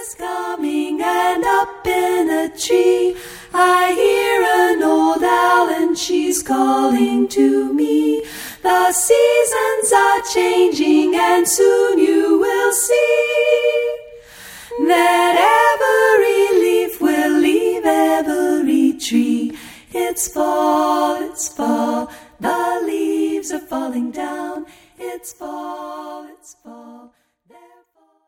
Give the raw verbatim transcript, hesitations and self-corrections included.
is coming, and up in a tree I hear an old owl, and she's calling to me. The seasons are changing, and soon you will see that every leaf will leave every tree. It's fall, it's fall, the leaves are falling down. It's fall, it's fall, they're fall.